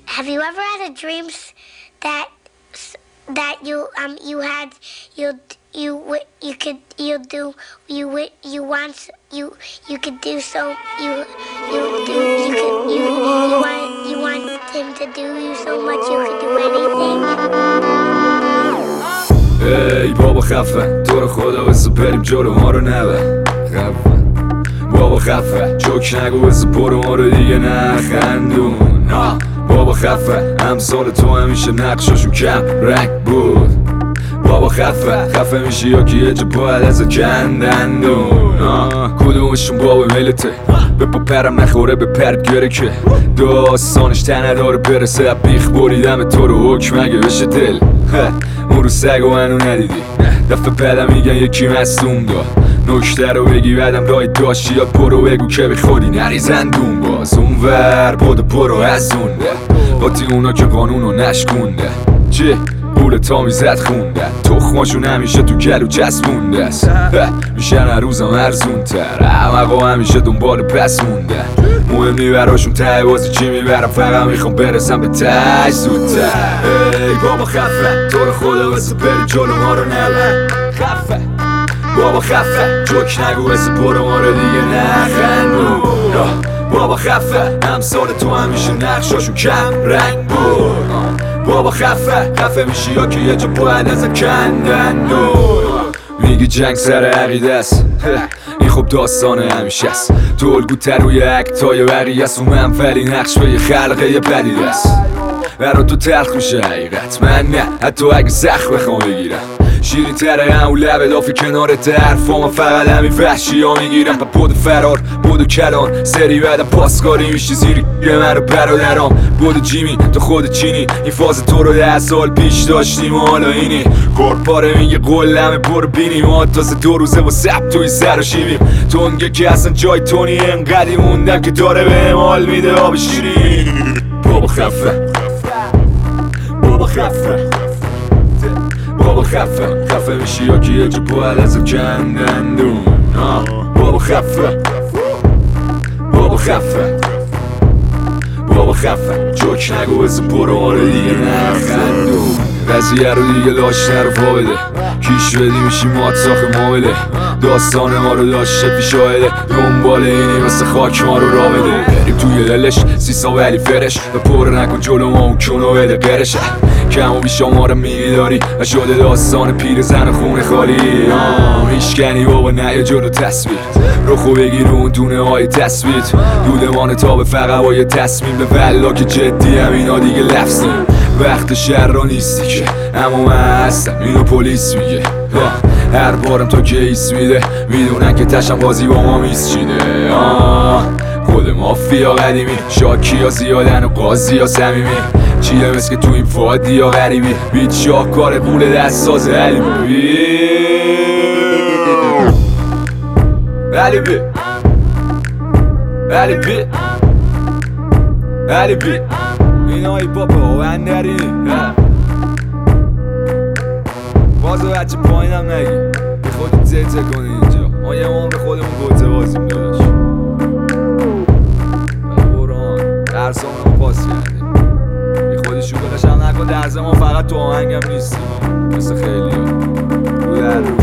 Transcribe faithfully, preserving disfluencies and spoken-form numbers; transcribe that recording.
Have you ever had a dreams that that you um you had you you you could you do you you want you you could do so you you do you could you you want you want him to do you so much you could do anything. ای بابا خفه تو رو خدا بسو بریم جلو ما رو نبر خفه بابا خفه جوک نگو بسو برو ما رو دیگه نخندون بابا خفه همسال تو همیشه نقشاشون کم رنگ بود بابا خفه خفه میشه یا که یه جا باید از کندندون کدومشون بابا ملته به پا پرم نخوره به پرد گره که داستانش تنه داره برسه بیخ بریدم تو رو حکم اگه بشه دل اون رو سگ و منو ندیدی دفعه بعدم میگن یکی مصدوم داد نکته رو بگی بعدم رای داشتی یا برو بگو که به خودی نریزندون باز اون ور بودو برو از اونده باتی اونا که قانونو نشکونده چه پول تا میزد خونده تخماشون همیشه تو گلو چسبونده است میشن هر روزم ارزون تر احمقا همیشه دنبال پس مونده مهم نی براشون ته بازی چی میبرم فقط میخوام برسم به ته زودتر ای بابا خفه تو رو خدا بسه بری جلو ما رو نبر خفه بابا خفه جوک نگو بسه برو ما رو دیگه نخندون بابا خفه همسال تو همیشه نقشاشون کم رنگ بود بابا خفه خفه میشی یا که یه جا باید از کندندون میگی جنگ سر عقیده است این خب داستان همیشه است تو الگوتر روی اکتای بقیه است و منفلی نقش به یه خلقه یه پدیده است برا تو تلخ میشه حقیقت من نه حتی اگه سخت بخوام بگیرم شیرین تره هم و لبه دافی کنارت حرفا من فقط همین وحشی ها میگیرم پا بود فرار بود کلان سری بعدم پاسکاری میشی زیری من رو برادرام بود جیمی تو خود چینی این فاز تو رو ده سال پیش داشتیم و حالا اینی کارپاره میگه قلمه برو بینیم ما تازه دو روزه با سب توی سر و شیبیم تونگه که اصلا جای تونی انقدی موندم که داره به مال میده آب شیرین بابا خفه بابا خفه بابا خفه خفه میشی یا که یه جا باید از کندندون بابا خفه بابا خفه بابا خفه جوک نگو بزن برو ما رو دیگه نخندون قضیه رو دیگه لاش نرو پا بده کیش بدی میشی مات ساخ ما بده داستان ما رو داشته پیشاهده دنبال اینی مثل خاک ما رو را بده بریم توی دلش سیسا ولی فرش و پر نکن جلو ما اون کنو بده قرشه کم و بیشا ما رو میداری و شده داستان پیر زن خونه خالی میشکنی بابا نه جلو تصویر رخو بگیر اون دونه های تصویر دودمان تا به فقط با یه تصمیم به ولا که جدی هم اینا دیگه لفظیم وقت شهر را نیستی که اما من هستم اینو پلیس میگه هر بارم تو کیس میده میدونن که تشم بازی با ما میسچیده خود مافیا قدیمی شاکی ها زیادن و قاضی ها سمیمی چیه مثل که تو این فادی ها غریبی بیت شاهکار قول دست ساز علیبی علیبی علیبی علیبی اینا ای پاپا و اندرینی بازو بچه پایینم نگی به خودت زیته کنی اینجا ما یه ما به خودمون گوته بازیم داداش بران درسامون رو پاس کردیم به خودی شوگلش هم نکن درس ما فقط تو آهنگم نیستیم مثل خیلی ها